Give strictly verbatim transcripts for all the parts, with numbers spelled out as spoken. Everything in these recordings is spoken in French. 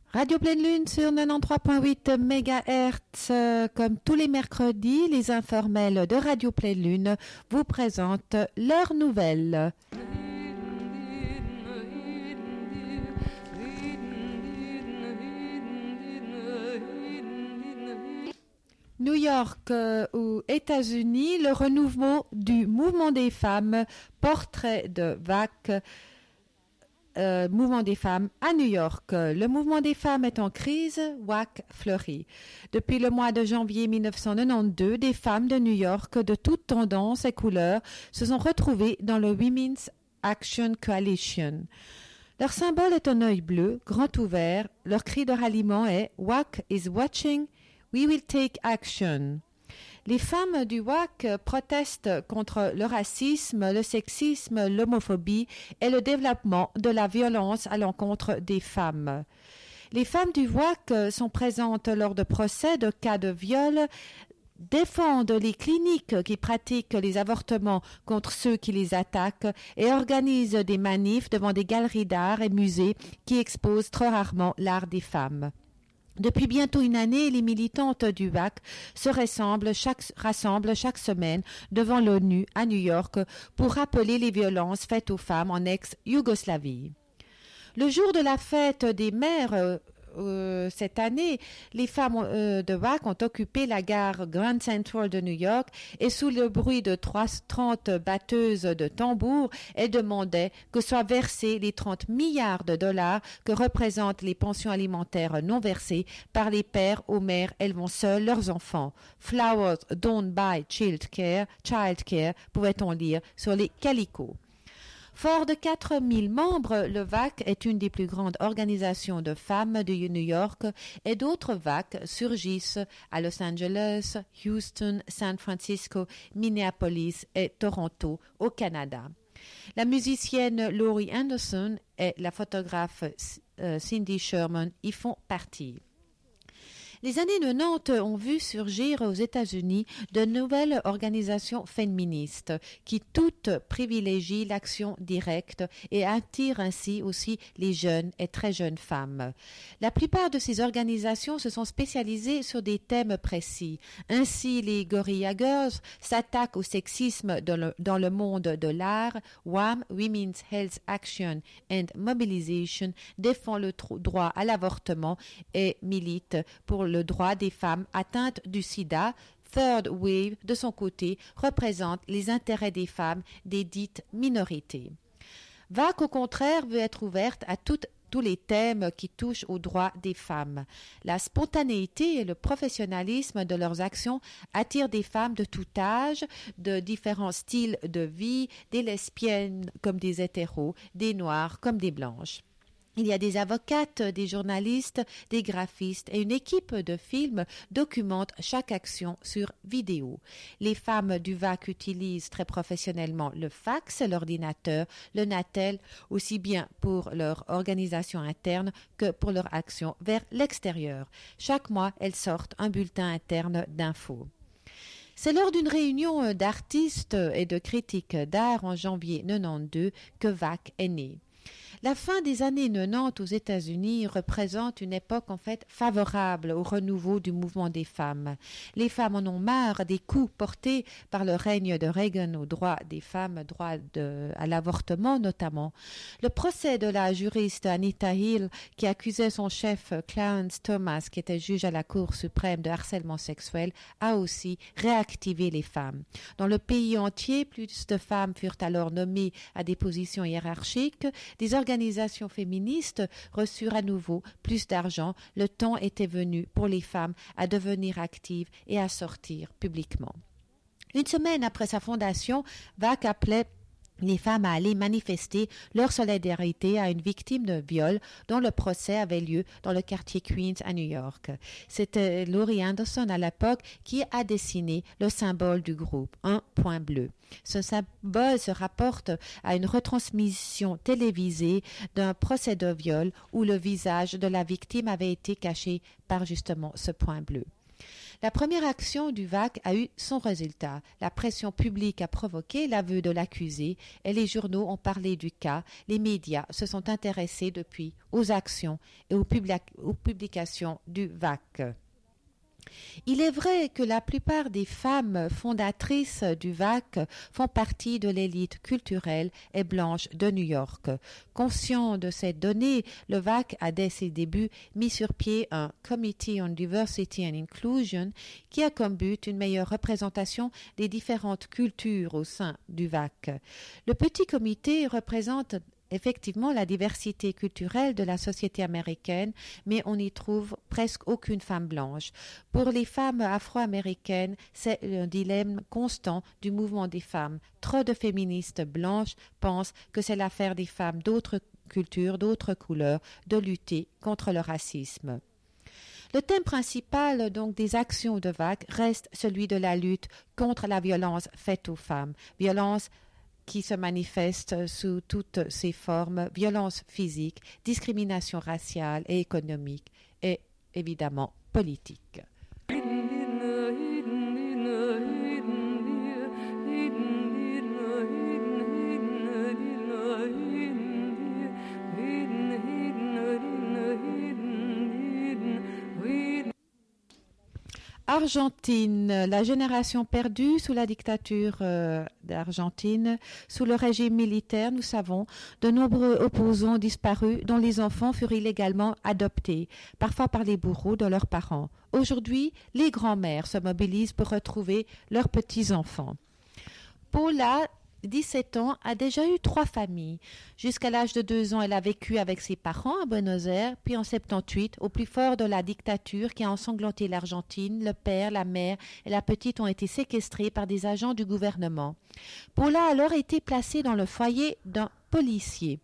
Radio Pleine Lune sur quatre-vingt-treize virgule huit mégahertz. Euh, comme tous les mercredis, les informels de Radio Pleine Lune vous présentent leurs nouvelles. New York euh, aux États-Unis, le renouveau du mouvement des femmes, portrait de Vac. Euh, mouvement des femmes à New York. Le mouvement des femmes est en crise, W A C fleurit. Depuis le mois de janvier mille neuf cent quatre-vingt-douze, des femmes de New York de toutes tendances et couleurs se sont retrouvées dans le Women's Action Coalition. Leur symbole est un œil bleu, grand ouvert. Leur cri de ralliement est « W A C is watching, we will take action ». Les femmes du W A C protestent contre le racisme, le sexisme, l'homophobie et le développement de la violence à l'encontre des femmes. Les femmes du W A C sont présentes lors de procès de cas de viol, défendent les cliniques qui pratiquent les avortements contre ceux qui les attaquent et organisent des manifs devant des galeries d'art et musées qui exposent trop rarement l'art des femmes. Depuis bientôt une année, les militantes du W A C se rassemblent chaque, rassemblent chaque semaine devant l'ONU à New York pour rappeler les violences faites aux femmes en ex-Yougoslavie. Le jour de la fête des mères, euh, euh, cette année, les femmes euh, de W A C ont occupé la gare Grand Central de New York et sous le bruit de trente batteuses de tambours, elles demandaient que soient versés les trente milliards de dollars que représentent les pensions alimentaires non versées par les pères aux mères élevant seuls leurs enfants. Flowers don't buy child care, child care, pouvait-on lire sur les calicots. Fort de quatre mille membres, le W A C est une des plus grandes organisations de femmes de New York et d'autres W A C surgissent à Los Angeles, Houston, San Francisco, Minneapolis et Toronto au Canada. La musicienne Laurie Anderson et la photographe euh, Cindy Sherman y font partie. Les années quatre-vingt-dix ont vu surgir aux États-Unis de nouvelles organisations féministes qui toutes privilégient l'action directe et attirent ainsi aussi les jeunes et très jeunes femmes. La plupart de ces organisations se sont spécialisées sur des thèmes précis. Ainsi, les Guerrilla Girls s'attaquent au sexisme dans le, dans le monde de l'art. W A M, Women's Health Action and Mobilization, défend le tro- droit à l'avortement et milite pour le droit des femmes atteintes du sida. Third Wave, de son côté, représente les intérêts des femmes des dites minorités. V A C, au contraire, veut être ouverte à toutes tous les thèmes qui touchent aux droits des femmes. La spontanéité et le professionnalisme de leurs actions attirent des femmes de tout âge, de différents styles de vie, des lesbiennes comme des hétéros, des noirs comme des blanches. Il y a des avocates, des journalistes, des graphistes et une équipe de films documente chaque action sur vidéo. Les femmes du V A C utilisent très professionnellement le fax, l'ordinateur, le Natel, aussi bien pour leur organisation interne que pour leur action vers l'extérieur. Chaque mois, elles sortent un bulletin interne d'infos. C'est lors d'une réunion d'artistes et de critiques d'art en janvier mille neuf cent quatre-vingt-douze que V A C est né. La fin des années quatre-vingt-dix aux États-Unis représente une époque en fait favorable au renouveau du mouvement des femmes. Les femmes en ont marre des coups portés par le règne de Reagan aux droits des femmes, droit de, à l'avortement notamment. Le procès de la juriste Anita Hill qui accusait son chef Clarence Thomas, qui était juge à la Cour suprême de harcèlement sexuel, a aussi réactivé les femmes. Dans le pays entier, plus de femmes furent alors nommées à des positions hiérarchiques. Des organisations féministes reçurent à nouveau plus d'argent. Le temps était venu pour les femmes à devenir actives et à sortir publiquement. Une semaine après sa fondation, V A C appelait les femmes à aller manifester leur solidarité à une victime de viol dont le procès avait lieu dans le quartier Queens à New York. C'était Laurie Anderson à l'époque qui a dessiné le symbole du groupe, un point bleu. Ce symbole se rapporte à une retransmission télévisée d'un procès de viol où le visage de la victime avait été caché par justement ce point bleu. La première action du V A C a eu son résultat. La pression publique a provoqué l'aveu de l'accusé et les journaux ont parlé du cas. Les médias se sont intéressés depuis aux actions et aux, public- aux publications du V A C. Il est vrai que la plupart des femmes fondatrices du V A C font partie de l'élite culturelle et blanche de New York. Conscient de cette donnée, le V A C a dès ses débuts mis sur pied un Committee on Diversity and Inclusion qui a comme but une meilleure représentation des différentes cultures au sein du V A C. Le petit comité représente effectivement la diversité culturelle de la société américaine, mais on n'y trouve presque aucune femme blanche. Pour les femmes afro-américaines, c'est un dilemme constant du mouvement des femmes. Trop de féministes blanches pensent que c'est l'affaire des femmes d'autres cultures, d'autres couleurs, de lutter contre le racisme. Le thème principal donc des actions de V A C reste celui de la lutte contre la violence faite aux femmes, violence qui se manifeste sous toutes ses formes, violence physique, discrimination raciale et économique et évidemment politique. Argentine, la génération perdue sous la dictature euh, d'Argentine, sous le régime militaire, nous savons, de nombreux opposants disparus dont les enfants furent illégalement adoptés, parfois par les bourreaux de leurs parents. Aujourd'hui, les grands-mères se mobilisent pour retrouver leurs petits-enfants. Paula, dix-sept ans, a déjà eu trois familles. Jusqu'à l'âge de deux ans, elle a vécu avec ses parents à Buenos Aires, puis en soixante-dix-huit, au plus fort de la dictature qui a ensanglanté l'Argentine, le père, la mère et la petite ont été séquestrés par des agents du gouvernement. Paula a alors été placée dans le foyer d'un policier.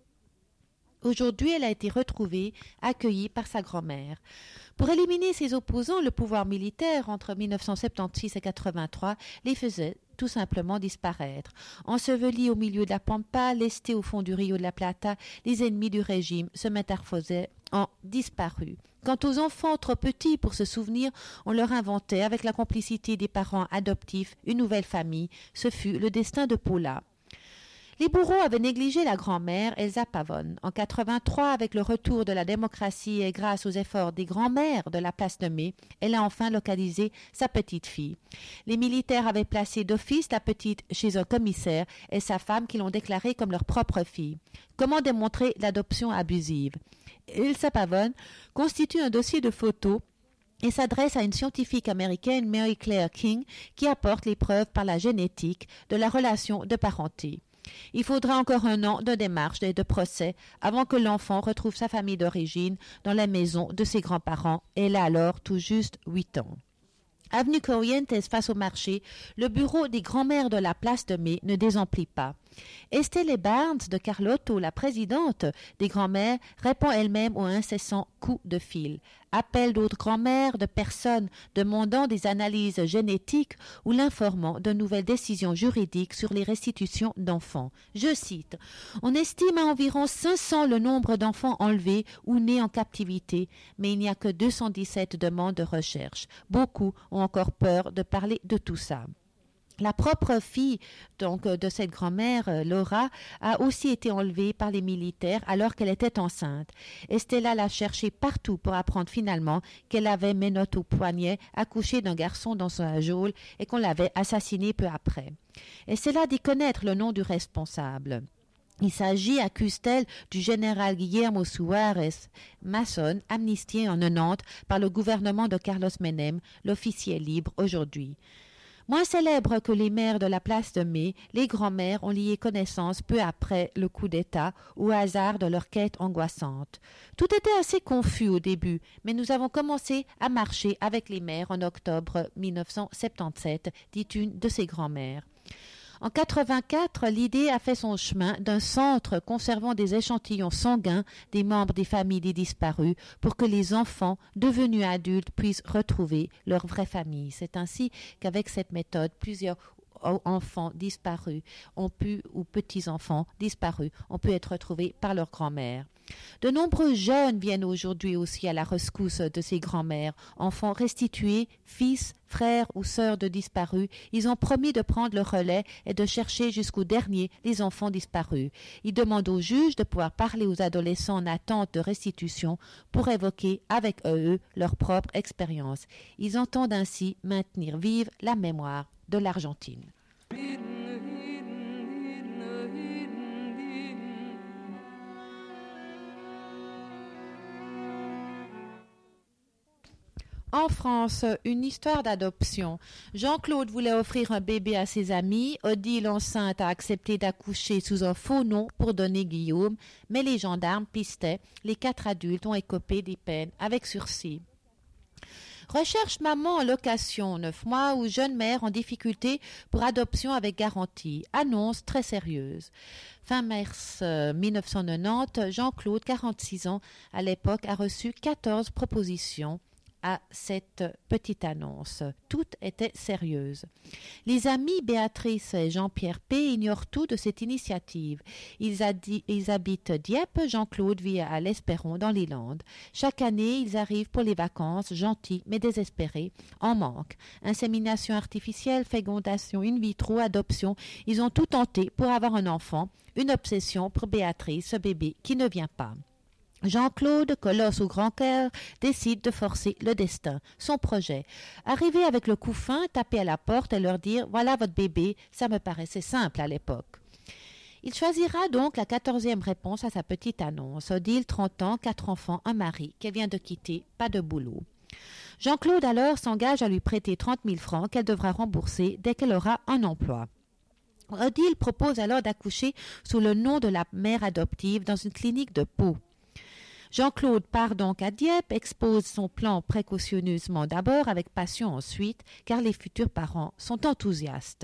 Aujourd'hui, elle a été retrouvée, accueillie par sa grand-mère. Pour éliminer ses opposants, le pouvoir militaire, entre mille neuf cent soixante-seize et quatre-vingt-trois, les faisait tout simplement disparaître. Ensevelis au milieu de la pampa, lestés au fond du Rio de la Plata, les ennemis du régime se métamorphosaient en disparus. Quant aux enfants trop petits pour se souvenir, on leur inventait, avec la complicité des parents adoptifs, une nouvelle famille. Ce fut le destin de Paula. Les bourreaux avaient négligé la grand-mère Elsa Pavone. En quatre-vingt-trois, avec le retour de la démocratie et grâce aux efforts des grands-mères de la place de Mai, elle a enfin localisé sa petite-fille. Les militaires avaient placé d'office la petite chez un commissaire et sa femme qui l'ont déclarée comme leur propre fille. Comment démontrer l'adoption abusive? Elsa Pavone constitue un dossier de photos et s'adresse à une scientifique américaine, Mary Claire King, qui apporte les preuves par la génétique de la relation de parenté. Il faudra encore un an de démarche et de procès avant que l'enfant retrouve sa famille d'origine dans la maison de ses grands-parents. Elle a alors tout juste huit ans. Avenue Corrientes, face au marché, le bureau des grands-mères de la place de Mai ne désemplit pas. Estelle Barnes de Carlotto, la présidente des grands-mères, répond elle-même aux incessants coups de fil. Appel d'autres grands-mères, de personnes demandant des analyses génétiques ou l'informant de nouvelles décisions juridiques sur les restitutions d'enfants. Je cite, « On estime à environ cinq cents le nombre d'enfants enlevés ou nés en captivité, mais il n'y a que deux cent dix-sept demandes de recherche. Beaucoup ont encore peur de parler de tout ça. » La propre fille donc de cette grand-mère, Laura, a aussi été enlevée par les militaires alors qu'elle était enceinte. Estella l'a cherchée partout pour apprendre finalement qu'elle avait menottes au poignet, accouché d'un garçon dans sa geôle et qu'on l'avait assassinée peu après. Estella dit connaître le nom du responsable. Il s'agit, accuse-t-elle, du général Guillermo Suárez, maçon, amnistié en quatre-vingt-dix par le gouvernement de Carlos Menem, l'officier libre aujourd'hui. Moins célèbres que les mères de la place de Mai, les grands-mères ont lié connaissance peu après le coup d'État au hasard de leur quête angoissante. Tout était assez confus au début, mais nous avons commencé à marcher avec les mères en octobre mille neuf cent soixante-dix-sept, dit une de ses grands-mères. En quatre-vingt-quatre, l'idée a fait son chemin d'un centre conservant des échantillons sanguins des membres des familles des disparus pour que les enfants devenus adultes puissent retrouver leur vraie famille. C'est ainsi qu'avec cette méthode, plusieurs enfants disparus ont pu, ou petits-enfants disparus, ont pu être retrouvés par leur grand-mère. De nombreux jeunes viennent aujourd'hui aussi à la rescousse de ces grands-mères, enfants restitués, fils, frères ou sœurs de disparus. Ils ont promis de prendre le relais et de chercher jusqu'au dernier les enfants disparus. Ils demandent aux juges de pouvoir parler aux adolescents en attente de restitution pour évoquer avec eux leur propre expérience. Ils entendent ainsi maintenir vive la mémoire de l'Argentine. En France, une histoire d'adoption. Jean-Claude voulait offrir un bébé à ses amis. Odile, enceinte, a accepté d'accoucher sous un faux nom pour donner Guillaume, mais les gendarmes pistaient. Les quatre adultes ont écopé des peines avec sursis. Recherche maman en location, neuf mois ou jeune mère en difficulté pour adoption avec garantie. Annonce très sérieuse. Fin mars euh, mille neuf cent quatre-vingt-dix, Jean-Claude, quarante-six ans, à l'époque, a reçu quatorze propositions à cette petite annonce. Toutes étaient sérieuses. Les amis Béatrice et Jean-Pierre P. ignorent tout de cette initiative. Ils, adi- ils habitent Dieppe, Jean-Claude vit à l'Esperon dans les Landes. Chaque année, ils arrivent pour les vacances, gentils mais désespérés, en manque. Insémination artificielle, fécondation in vitro, adoption, ils ont tout tenté pour avoir un enfant. Une obsession pour Béatrice, ce bébé qui ne vient pas. Jean-Claude, colosse au grand cœur, décide de forcer le destin, son projet. Arriver avec le couffin, taper à la porte et leur dire « Voilà votre bébé », ça me paraissait simple à l'époque. Il choisira donc la quatorzième réponse à sa petite annonce. Odile, trente ans, quatre enfants, un mari, qu'elle vient de quitter, pas de boulot. Jean-Claude alors s'engage à lui prêter trente mille francs qu'elle devra rembourser dès qu'elle aura un emploi. Odile propose alors d'accoucher sous le nom de la mère adoptive dans une clinique de Pau. Jean-Claude part donc à Dieppe, expose son plan précautionneusement d'abord, avec passion ensuite, car les futurs parents sont enthousiastes.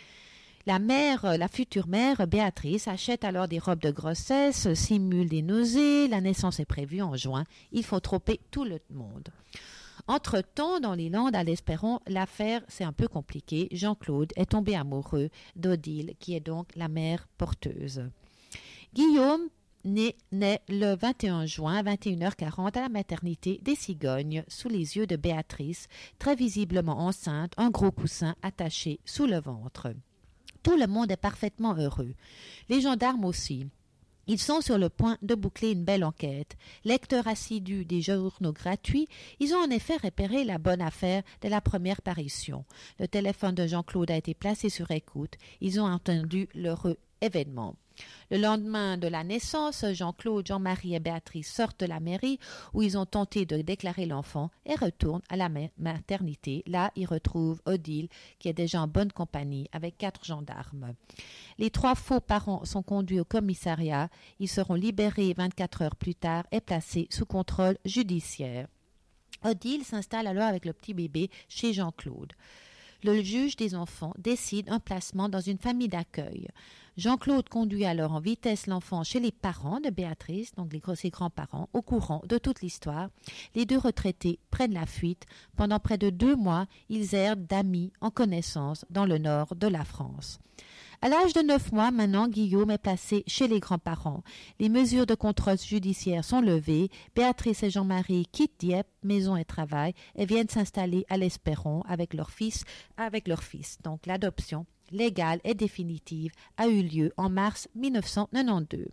La mère, la future mère, Béatrice, achète alors des robes de grossesse, simule des nausées, la naissance est prévue en juin, il faut tromper tout le monde. Entre-temps, dans les Landes, à l'Esperon, l'affaire c'est un peu compliqué. Jean-Claude est tombé amoureux d'Odile, qui est donc la mère porteuse. Guillaume Né, naît le vingt et un juin à vingt et une heures quarante à la maternité des Cigognes, sous les yeux de Béatrice, très visiblement enceinte, un gros coussin attaché sous le ventre. Tout le monde est parfaitement heureux. Les gendarmes aussi. Ils sont sur le point de boucler une belle enquête. Lecteurs assidus des journaux gratuits, ils ont en effet repéré la bonne affaire de la première parution. Le téléphone de Jean-Claude a été placé sur écoute. Ils ont entendu l'heureux événement. Le lendemain de la naissance, Jean-Claude, Jean-Marie et Béatrice sortent de la mairie où ils ont tenté de déclarer l'enfant et retournent à la maternité. Là, ils retrouvent Odile, qui est déjà en bonne compagnie avec quatre gendarmes. Les trois faux parents sont conduits au commissariat. Ils seront libérés vingt-quatre heures plus tard et placés sous contrôle judiciaire. Odile s'installe alors avec le petit bébé chez Jean-Claude. Le juge des enfants décide un placement dans une famille d'accueil. Jean-Claude conduit alors en vitesse l'enfant chez les parents de Béatrice, donc les, ses grands-parents, au courant de toute l'histoire. Les deux retraités prennent la fuite. Pendant près de deux mois, ils errent d'amis en connaissance dans le nord de la France. À l'âge de neuf mois, maintenant, Guillaume est placé chez les grands-parents. Les mesures de contrôle judiciaire sont levées. Béatrice et Jean-Marie quittent Dieppe, maison et travail, et viennent s'installer à l'Esperon avec leur fils, avec leur fils. Donc l'adoption légale et définitive a eu lieu en mars mille neuf cent quatre-vingt-douze.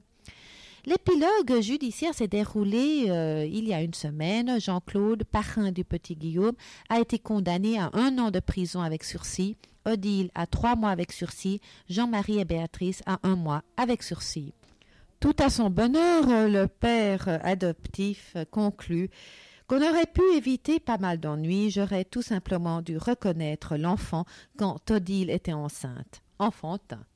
L'épilogue judiciaire s'est déroulé euh, il y a une semaine. Jean-Claude, parrain du petit Guillaume, a été condamné à un an de prison avec sursis. Odile à trois mois avec sursis. Jean-Marie et Béatrice à un mois avec sursis. Tout à son bonheur, le père adoptif conclut qu'on aurait pu éviter pas mal d'ennuis. J'aurais tout simplement dû reconnaître l'enfant quand Odile était enceinte. Enfantin.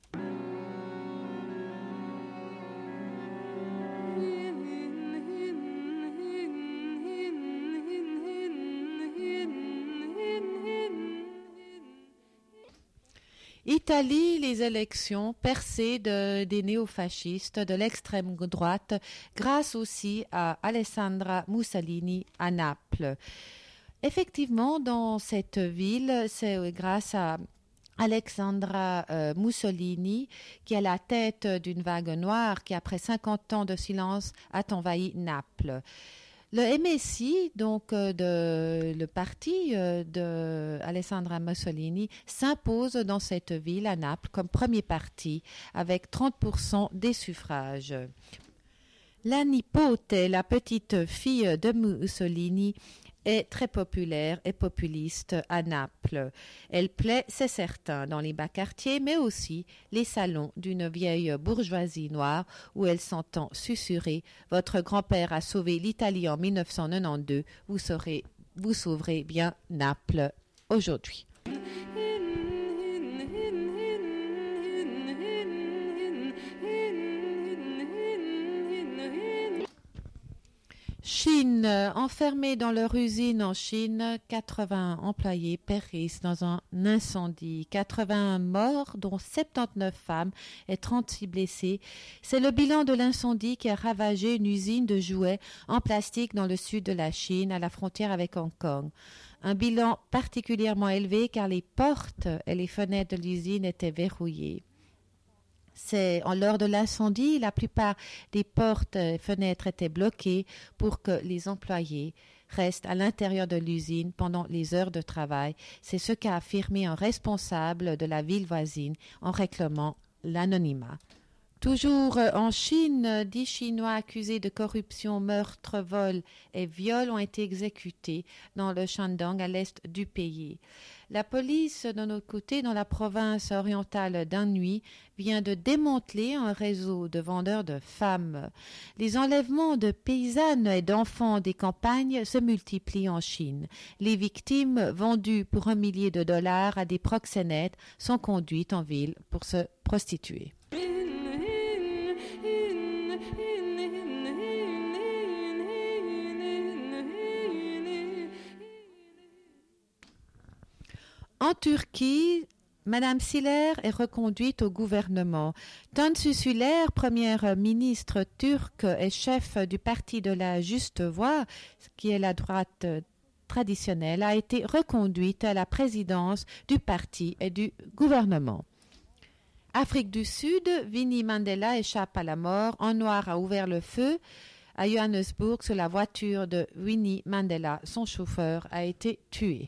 Italie, les élections percées de, des néofascistes de l'extrême droite grâce aussi à Alessandra Mussolini à Naples. Effectivement, dans cette ville, c'est grâce à Alexandra euh, Mussolini, qui est à la tête d'une vague noire qui, après cinquante ans de silence, a envahi Naples. Le M S I, donc euh, de, le parti euh, de Alessandra Mussolini, s'impose dans cette ville, à Naples, comme premier parti, avec trente pour cent des suffrages. La nipote, la petite fille de Mussolini, est très populaire et populiste à Naples. Elle plaît, c'est certain, dans les bas quartiers, mais aussi les salons d'une vieille bourgeoisie noire où elle s'entend susurrer « Votre grand-père a sauvé l'Italie en mille neuf cent quatre-vingt-douze, vous saurez, vous sauverez bien Naples aujourd'hui ». Chine, enfermés dans leur usine en Chine, quatre-vingts employés périssent dans un incendie. quatre-vingt-un morts, dont soixante-dix-neuf femmes et trente-six blessés. C'est le bilan de l'incendie qui a ravagé une usine de jouets en plastique dans le sud de la Chine, à la frontière avec Hong Kong. Un bilan particulièrement élevé car les portes et les fenêtres de l'usine étaient verrouillées. C'est, lors de l'incendie, la plupart des portes et fenêtres étaient bloquées pour que les employés restent à l'intérieur de l'usine pendant les heures de travail. C'est ce qu'a affirmé un responsable de la ville voisine en réclamant l'anonymat. Toujours en Chine, dix Chinois accusés de corruption, meurtre, vol et viol ont été exécutés dans le Shandong, à l'est du pays. La police, de notre côté, dans la province orientale d'Anhui, vient de démanteler un réseau de vendeurs de femmes. Les enlèvements de paysannes et d'enfants des campagnes se multiplient en Chine. Les victimes, vendues pour un millier de dollars à des proxénètes, sont conduites en ville pour se prostituer. En Turquie, Madame Siller est reconduite au gouvernement. Tansu Çiller, première ministre turque et chef du parti de la Juste Voix, qui est la droite traditionnelle, a été reconduite à la présidence du parti et du gouvernement. Afrique du Sud, Winnie Mandela échappe à la mort. Un noir a ouvert le feu à Johannesburg sur la voiture de Winnie Mandela. Son chauffeur a été tué.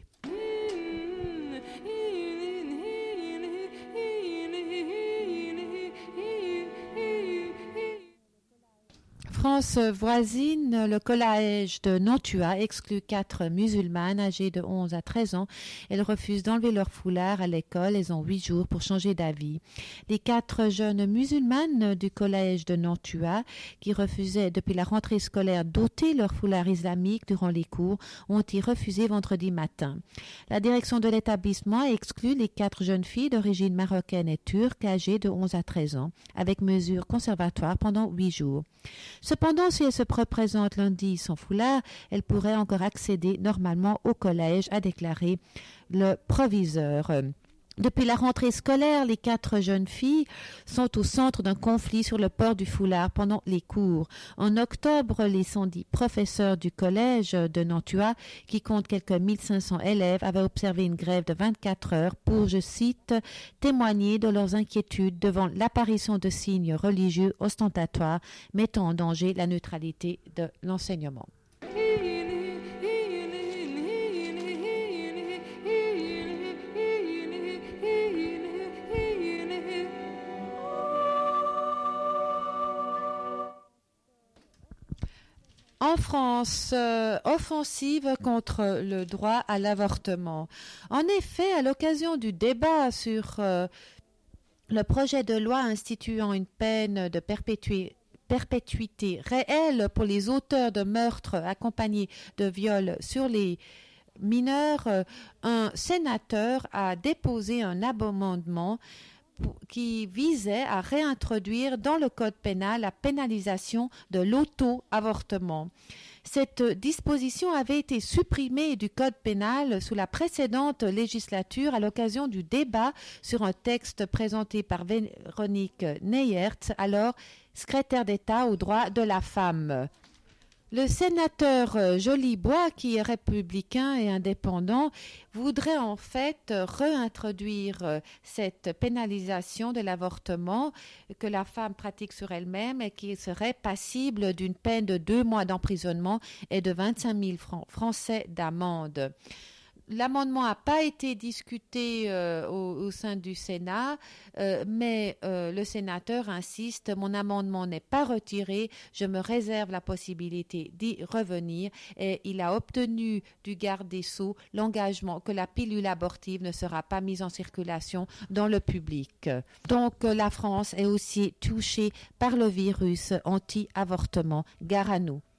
France voisine, le collège de Nantua exclut quatre musulmanes âgées de onze à treize ans. Elles refusent d'enlever leur foulard à l'école. Elles ont huit jours pour changer d'avis. Les quatre jeunes musulmanes du collège de Nantua, qui refusaient depuis la rentrée scolaire d'ôter leur foulard islamique durant les cours, ont été refusés vendredi matin. La direction de l'établissement a exclu les quatre jeunes filles d'origine marocaine et turque âgées de onze à treize ans, avec mesures conservatoires pendant huit jours. Cependant, si elle se représente lundi sans foulard, elle pourrait encore accéder normalement au collège, a déclaré le proviseur. Depuis la rentrée scolaire, les quatre jeunes filles sont au centre d'un conflit sur le port du foulard pendant les cours. En octobre, les cent dix professeurs du collège de Nantua, qui compte quelques mille cinq cents élèves, avaient observé une grève de vingt-quatre heures pour, je cite, témoigner de leurs inquiétudes devant l'apparition de signes religieux ostentatoires mettant en danger la neutralité de l'enseignement. En France, euh, offensive contre le droit à l'avortement. En effet, à l'occasion du débat sur euh, le projet de loi instituant une peine de perpétuité perpétuité réelle pour les auteurs de meurtres accompagnés de viols sur les mineurs, euh, un sénateur a déposé un amendement qui visait à réintroduire dans le code pénal la pénalisation de l'auto-avortement. Cette disposition avait été supprimée du code pénal sous la précédente législature à l'occasion du débat sur un texte présenté par Véronique Neyertz, alors secrétaire d'État aux droits de la femme. Le sénateur euh, Jolibois, qui est républicain et indépendant, voudrait en fait euh, réintroduire euh, cette pénalisation de l'avortement que la femme pratique sur elle-même et qui serait passible d'une peine de deux mois d'emprisonnement et de vingt-cinq mille francs français d'amende. L'amendement n'a pas été discuté euh, au, au sein du Sénat, euh, mais euh, le sénateur insiste, mon amendement n'est pas retiré, je me réserve la possibilité d'y revenir et il a obtenu du garde des Sceaux l'engagement que la pilule abortive ne sera pas mise en circulation dans le public. Donc euh, la France est aussi touchée par le virus anti-avortement. Gare à nous.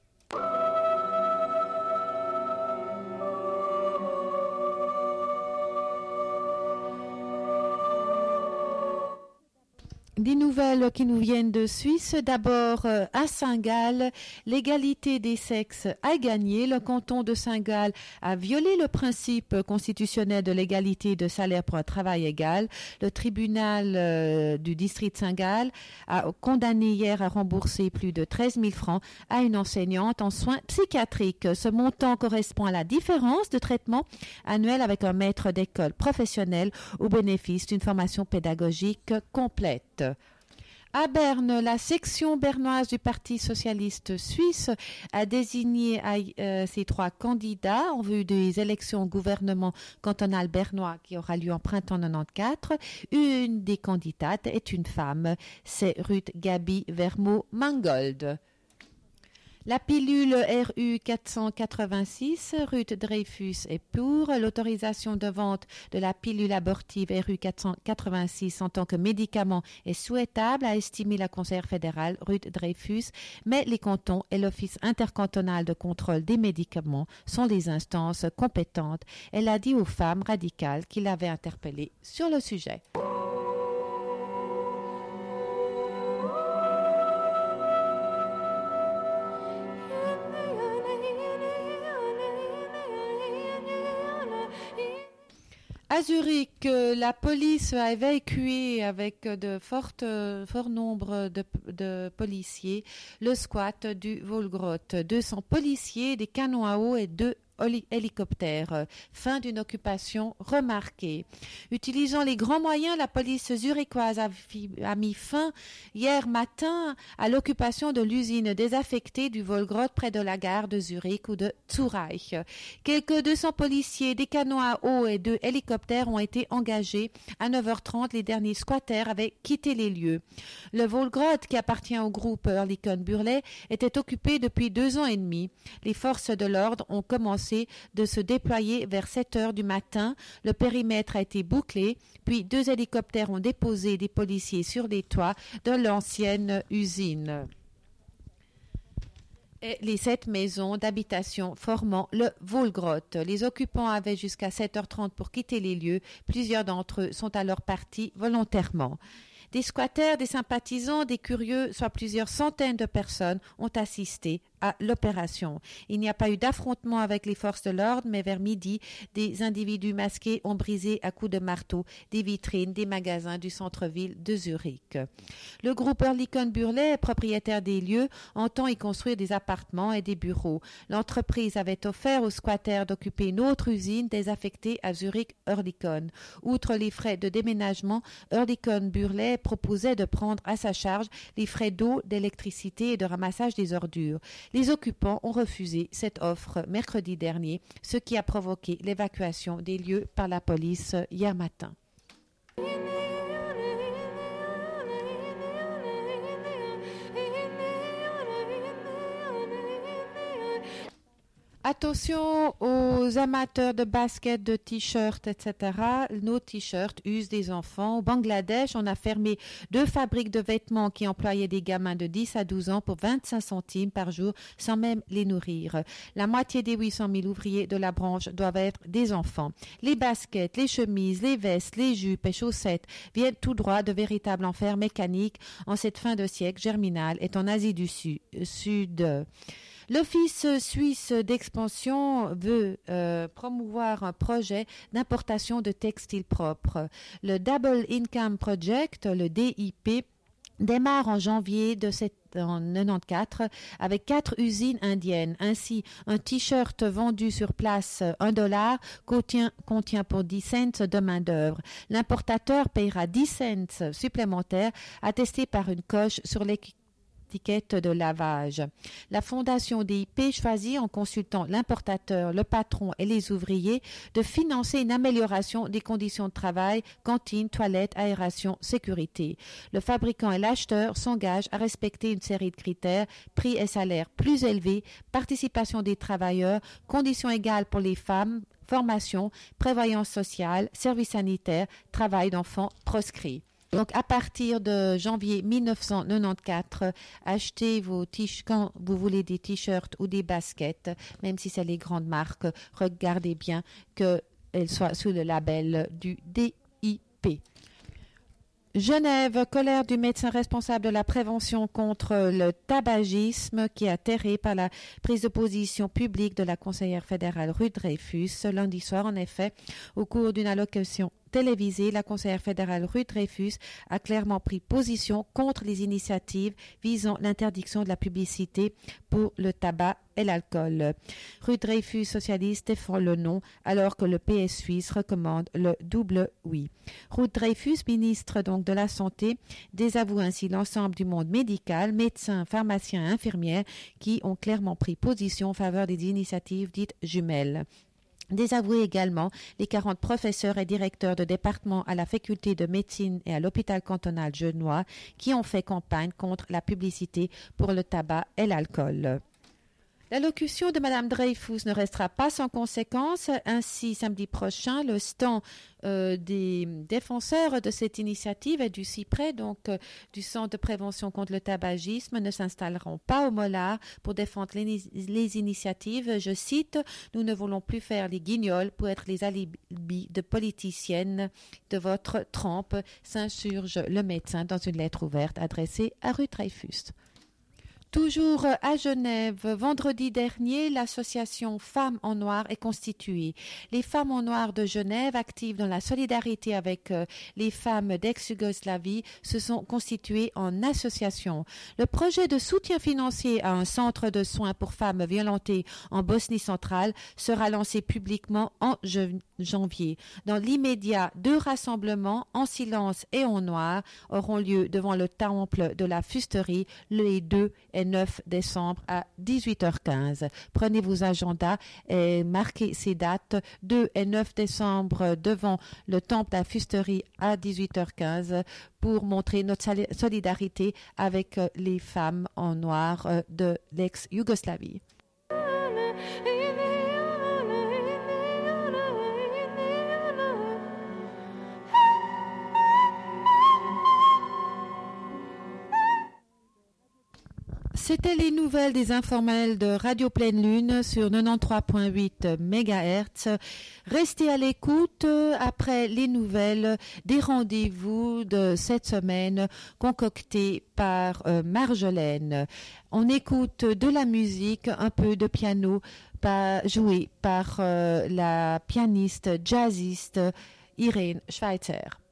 Des nouvelles qui nous viennent de Suisse. D'abord, euh, à Saint-Gall, l'égalité des sexes a gagné. Le canton de Saint-Gall a violé le principe constitutionnel de l'égalité de salaire pour un travail égal. Le tribunal euh, du district de Saint-Gall a condamné hier à rembourser plus de treize mille francs à une enseignante en soins psychiatriques. Ce montant correspond à la différence de traitement annuel avec un maître d'école professionnel au bénéfice d'une formation pédagogique complète. À Berne, la section bernoise du Parti socialiste suisse a désigné euh, ses trois candidats en vue des élections au gouvernement cantonal bernois qui aura lieu en printemps quatre-vingt-quatorze. Une des candidates est une femme, c'est Ruth Gabi Vermo-Mangold. La pilule R U quatre cent quatre-vingt-six, Ruth Dreyfus est pour. L'autorisation de vente de la pilule abortive R U quatre cent quatre-vingt-six en tant que médicament est souhaitable, a estimé la conseillère fédérale Ruth Dreyfus, mais les cantons et l'Office intercantonal de contrôle des médicaments sont les instances compétentes. Elle a dit aux femmes radicales qui l'avaient interpellée sur le sujet. À Zurich, la police a évacué avec de fortes, fort nombre de, de policiers le squat du Volgrot. deux cents policiers, des canons à eau et deux hélicoptères. Fin d'une occupation remarquée. Utilisant les grands moyens, la police zurichoise a, a mis fin hier matin à l'occupation de l'usine désaffectée du Volgrot près de la gare de Zurich ou de Zurich. Quelques deux cents policiers, des canons à eau et deux hélicoptères ont été engagés. À neuf heures trente, les derniers squatters avaient quitté les lieux. Le Volgrot, qui appartient au groupe Oerlikon Burley, était occupé depuis deux ans et demi. Les forces de l'ordre ont commencé de se déployer vers sept heures du matin. Le périmètre a été bouclé, puis deux hélicoptères ont déposé des policiers sur les toits de l'ancienne usine. Et les sept maisons d'habitation formant le Volgrot. Les occupants avaient jusqu'à sept heures trente pour quitter les lieux. Plusieurs d'entre eux sont alors partis volontairement. Des squatters, des sympathisants, des curieux, soit plusieurs centaines de personnes ont assisté à l'opération. Il n'y a pas eu d'affrontement avec les forces de l'ordre, mais vers midi, des individus masqués ont brisé à coups de marteau des vitrines des magasins du centre-ville de Zurich. Le groupe Oerlikon Burley, propriétaire des lieux, entend y construire des appartements et des bureaux. L'entreprise avait offert aux squatters d'occuper une autre usine désaffectée à Zurich Oerlikon. Outre les frais de déménagement, Oerlikon Burley proposait de prendre à sa charge les frais d'eau, d'électricité et de ramassage des ordures. Les occupants ont refusé cette offre mercredi dernier, ce qui a provoqué l'évacuation des lieux par la police hier matin. Attention aux amateurs de basket, de t-shirts, et cetera. Nos t-shirts usent des enfants. Au Bangladesh, on a fermé deux fabriques de vêtements qui employaient des gamins de dix à douze ans pour vingt-cinq centimes par jour sans même les nourrir. La moitié des huit cent mille ouvriers de la branche doivent être des enfants. Les baskets, les chemises, les vestes, les jupes et chaussettes viennent tout droit de véritables enfers mécaniques en cette fin de siècle germinal et en Asie du Sud. L'Office suisse d'expansion veut euh, promouvoir un projet d'importation de textiles propres. Le Double Income Project, le D I P, démarre en janvier de cette, en quatre-vingt-quatorze avec quatre usines indiennes. Ainsi, un t-shirt vendu sur place un dollar contient, contient pour dix cents de main-d'œuvre. L'importateur payera dix cents supplémentaires attestés par une coche sur l'étiquette de lavage. La Fondation D I P choisit, en consultant l'importateur, le patron et les ouvriers, de financer une amélioration des conditions de travail, cantine, toilettes, aération, sécurité. Le fabricant et l'acheteur s'engagent à respecter une série de critères: prix et salaires plus élevés, participation des travailleurs, conditions égales pour les femmes, formation, prévoyance sociale, services sanitaires, travail d'enfants proscrit. Donc, à partir de janvier mille neuf cent quatre-vingt-quatorze, achetez vos t-shirts quand vous voulez des t-shirts ou des baskets, même si c'est les grandes marques, regardez bien qu'elles soient sous le label du D I P. Genève, colère du médecin responsable de la prévention contre le tabagisme qui est atterré par la prise de position publique de la conseillère fédérale Ruth Dreyfus. Lundi soir, en effet, au cours d'une allocution télévisée, la conseillère fédérale Ruth Dreyfus a clairement pris position contre les initiatives visant l'interdiction de la publicité pour le tabac et l'alcool. Ruth Dreyfus, socialiste, défend le non, alors que le P S suisse recommande le double oui. Ruth Dreyfus, ministre donc de la Santé, désavoue ainsi l'ensemble du monde médical, médecins, pharmaciens et infirmières, qui ont clairement pris position en faveur des initiatives dites jumelles. Désavouer également les quarante professeurs et directeurs de département à la faculté de médecine et à l'hôpital cantonal genevois qui ont fait campagne contre la publicité pour le tabac et l'alcool. L'allocution de Mme Dreyfus ne restera pas sans conséquence. Ainsi, samedi prochain, le stand euh, des défenseurs de cette initiative et du CIPRE, donc euh, du Centre de prévention contre le tabagisme, ne s'installeront pas au Mollard pour défendre les, les initiatives. Je cite, « Nous ne voulons plus faire les guignols pour être les alibis de politiciennes de votre trempe », s'insurge le médecin dans une lettre ouverte adressée à Ruth Dreyfus. Toujours à Genève, vendredi dernier, l'association Femmes en Noir est constituée. Les Femmes en Noir de Genève, actives dans la solidarité avec euh, les femmes d'ex-Yougoslavie, se sont constituées en association. Le projet de soutien financier à un centre de soins pour femmes violentées en Bosnie centrale sera lancé publiquement en janvier. Dans l'immédiat, deux rassemblements en silence et en noir auront lieu devant le temple de la fusterie les deux et neuf décembre à dix-huit heures quinze. Prenez vos agendas et marquez ces dates, deux et neuf décembre devant le temple de la fusterie à dix-huit heures quinze pour montrer notre solidarité avec les femmes en noir de l'ex-Yougoslavie. C'était les nouvelles des informels de Radio Pleine Lune sur quatre-vingt-treize virgule huit mégahertz. Restez à l'écoute après les nouvelles des rendez-vous de cette semaine concoctés par euh, Marjolaine. On écoute de la musique, un peu de piano par, joué par euh, la pianiste jazziste Irène Schweitzer.